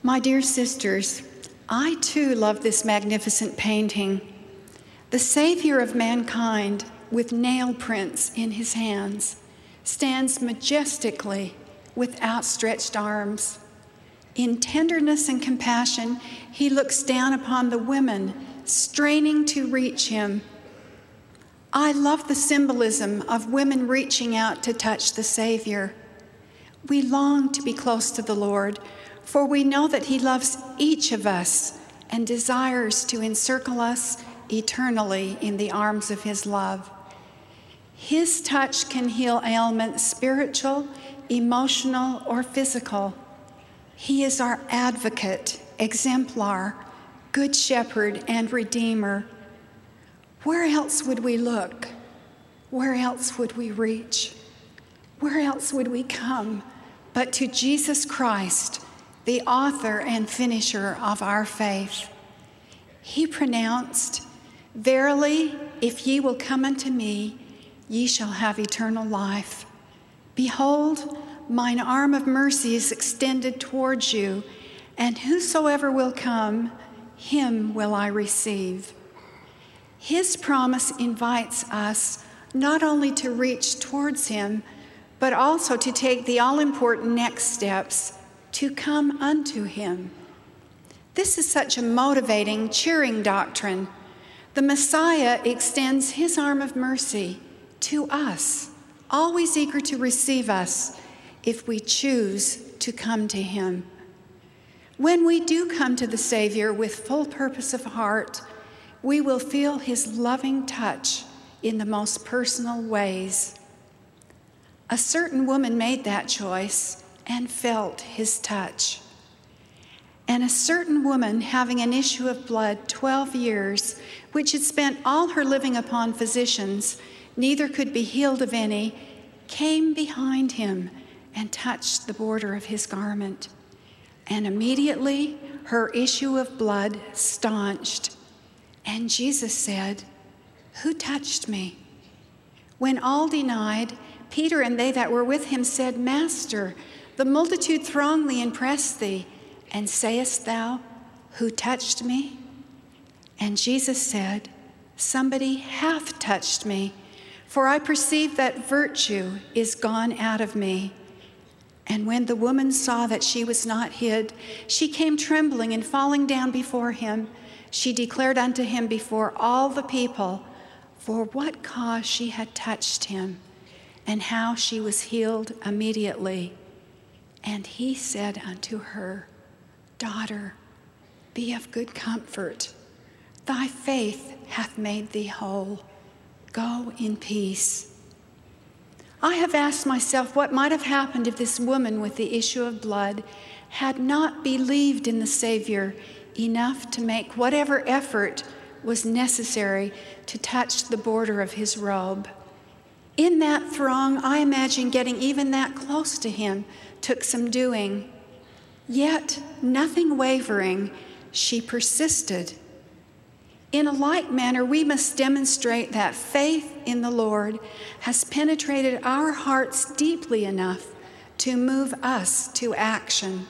My dear sisters, I too love this magnificent painting. The Savior of mankind, with nail prints in his hands, stands majestically with outstretched arms. In tenderness and compassion, he looks down upon the women straining to reach him. I love the symbolism of women reaching out to touch the Savior. We long to be close to the Lord, for we know that he loves each of us and desires to encircle us eternally in the arms of his love. His touch can heal ailments, spiritual, emotional, or physical. He is our advocate, exemplar, good shepherd, and redeemer. Where else would we look? Where else would we reach? Where else would we come but to Jesus Christ, the author and finisher of our faith? He pronounced, "Verily, if ye will come unto me, ye shall have eternal life. Behold, mine arm of mercy is extended towards you, and whosoever will come, him will I receive." His promise invites us not only to reach towards him, but also to take the all-important next steps to come unto him. This is such a motivating, cheering doctrine. The Messiah extends his arm of mercy to us, always eager to receive us if we choose to come to him. When we do come to the Savior with full purpose of heart, we will feel his loving touch in the most personal ways. A certain woman made that choice and felt his touch. And a certain woman, having an issue of blood 12 years, which had spent all her living upon physicians, neither could be healed of any, came behind him and touched the border of his garment. And immediately her issue of blood staunched. And Jesus said, "Who touched me?" When all denied, Peter and they that were with him said, "Master, the multitude throng thee and press thee, and sayest thou, Who touched me?" And Jesus said, "Somebody hath touched me, for I perceive that virtue is gone out of me." And when the woman saw that she was not hid, she came trembling and falling down before him. She declared unto him before all the people for what cause she had touched him, and how she was healed immediately. And he said unto her, "Daughter, be of good comfort. Thy faith hath made thee whole. Go in peace." I have asked myself what might have happened if this woman with the issue of blood had not believed in the Savior enough to make whatever effort was necessary to touch the border of his robe. In that throng, I imagine getting even that close to him took some doing. Yet, nothing wavering, she persisted. In a like manner, we must demonstrate that faith in the Lord has penetrated our hearts deeply enough to move us to action.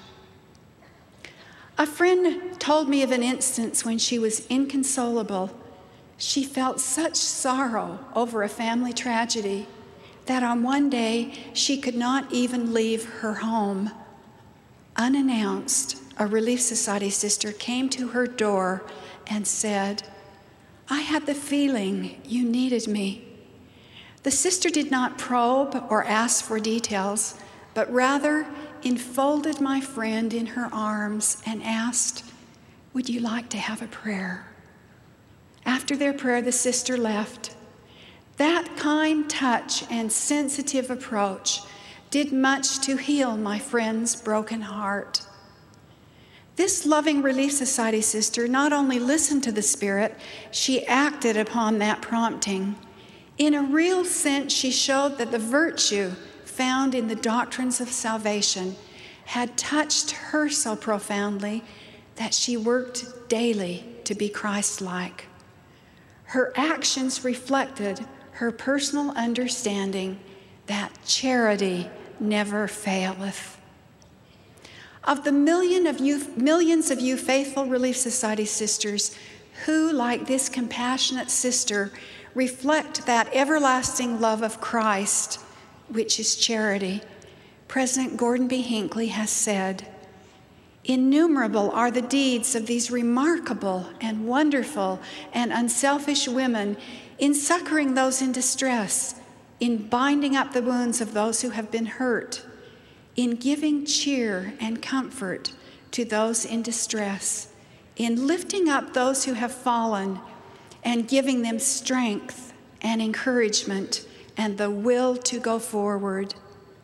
A friend told me of an instance when she was inconsolable. She felt such sorrow over a family tragedy that on one day she could not even leave her home. Unannounced, a Relief Society sister came to her door and said, "I had the feeling you needed me." The sister did not probe or ask for details, but rather enfolded my friend in her arms and asked, "Would you like to have a prayer?" After their prayer, the sister left. That kind touch and sensitive approach did much to heal my friend's broken heart. This loving Relief Society sister not only listened to the Spirit, she acted upon that prompting. In a real sense, she showed that the virtue found in the doctrines of salvation had touched her so profoundly that she worked daily to be Christ-like. Her actions reflected her personal understanding that charity never faileth. Of the millions of you faithful Relief Society sisters who, like this compassionate sister, reflect that everlasting love of Christ, which is charity, President Gordon B. Hinckley has said, "Innumerable are the deeds of these remarkable and wonderful and unselfish women in succoring those in distress, in binding up the wounds of those who have been hurt, in giving cheer and comfort to those in distress, in lifting up those who have fallen and giving them strength and encouragement and the will to go forward."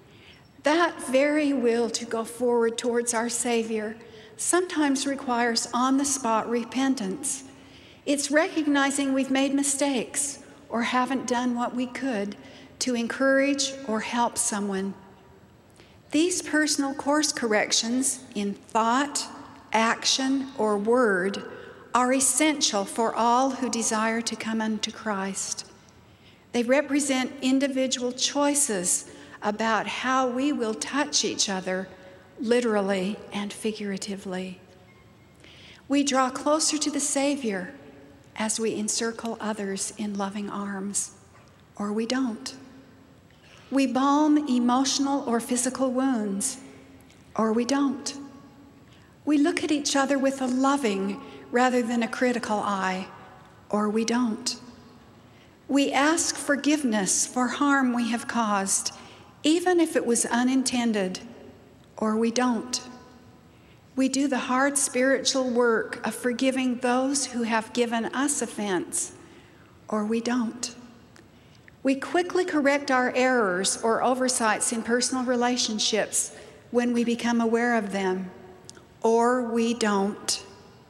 That very will to go forward towards our Savior sometimes requires on-the-spot repentance. It's recognizing we've made mistakes or haven't done what we could to encourage or help someone. These personal course corrections in thought, action, or word are essential for all who desire to come unto Christ. They represent individual choices about how we will touch each other, literally and figuratively. We draw closer to the Savior as we encircle others in loving arms, or we don't. We balm emotional or physical wounds, or we don't. We look at each other with a loving rather than a critical eye, or we don't. We ask forgiveness for harm we have caused, even if it was unintended, or we don't. We do the hard spiritual work of forgiving those who have given us offense, or we don't. We quickly correct our errors or oversights in personal relationships when we become aware of them, or we don't.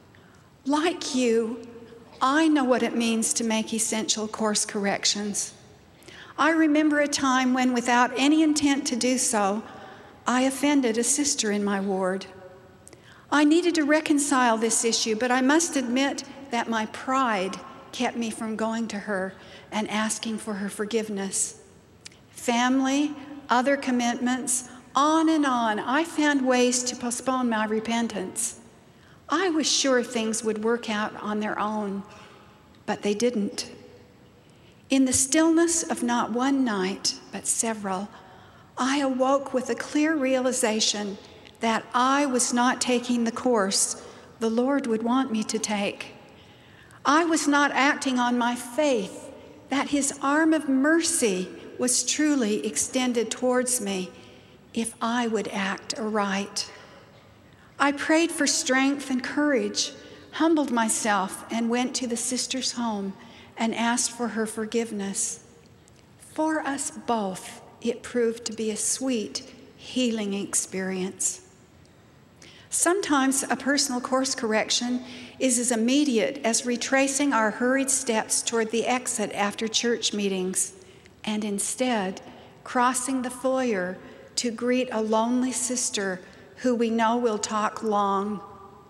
Like you, I know what it means to make essential course corrections. I remember a time when, without any intent to do so, I offended a sister in my ward. I needed to reconcile this issue, but I must admit that my pride kept me from going to her and asking for her forgiveness. Family, other commitments, on and on, I found ways to postpone my repentance. I was sure things would work out on their own, but they didn't. In the stillness of not one night, but several, I awoke with a clear realization that I was not taking the course the Lord would want me to take. I was not acting on my faith that His arm of mercy was truly extended towards me if I would act aright. I prayed for strength and courage, humbled myself, and went to the sister's home and asked for her forgiveness. For us both, it proved to be a sweet, healing experience. Sometimes a personal course correction is as immediate as retracing our hurried steps toward the exit after church meetings, and instead crossing the foyer to greet a lonely sister who we know will talk long.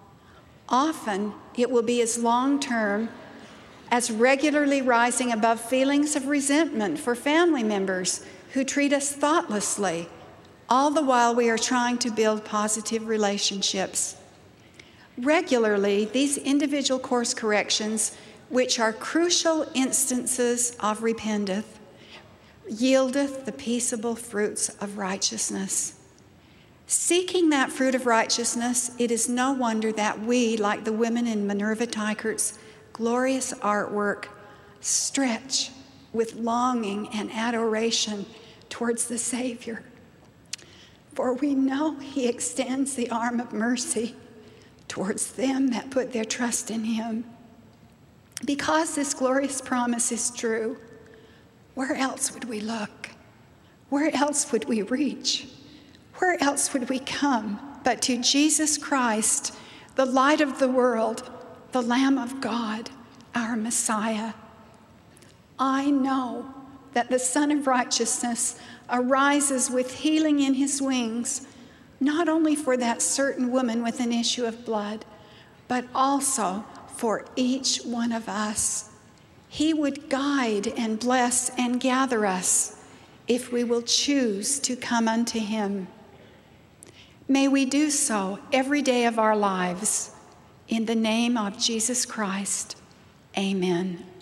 Often, it will be as long-term as regularly rising above feelings of resentment for family members who treat us thoughtlessly, all the while we are trying to build positive relationships. Regularly, these individual course corrections, which are crucial instances of repentance, yieldeth the peaceable fruits of righteousness. Seeking that fruit of righteousness, it is no wonder that we, like the women in Minerva Teichert's glorious artwork, stretch with longing and adoration towards the Savior. For we know He extends the arm of mercy towards them that put their trust in Him. Because this glorious promise is true, where else would we look? Where else would we reach? Where else would we come but to Jesus Christ, the light of the world, the Lamb of God, our Messiah? I know that the Son of Righteousness arises with healing in His wings, not only for that certain woman with an issue of blood, but also for each one of us. He would guide and bless and gather us if we will choose to come unto Him. May we do so every day of our lives. In the name of Jesus Christ, amen.